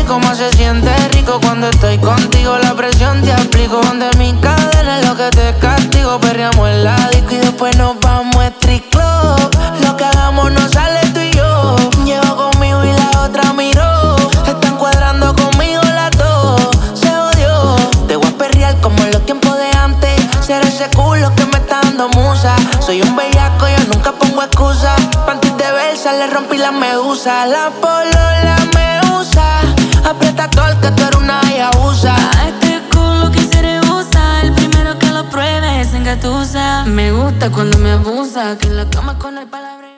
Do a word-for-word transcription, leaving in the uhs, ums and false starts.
cómo se siente rico cuando estoy contigo. La presión te aplico, donde mi cadena es lo que te castigo. Perreamos en la disco y después nos vamos a street club. Lo que hagamos no sale tú y yo. Llevo conmigo y la otra miró. Están cuadrando conmigo las dos. Se odió. Te voy a perrear como en los tiempos de antes. Ser ese culo que me está dando musa. Soy un bellaco, yo nunca pongo excusa. Panties de versa, le rompí la medusa. La polola me usa. Aprieta todo el que tú eres una yabusa. A este culo quisiera usar. El primero que lo pruebe es engatusa. Me gusta cuando me abusa. Que en la cama con el palabra.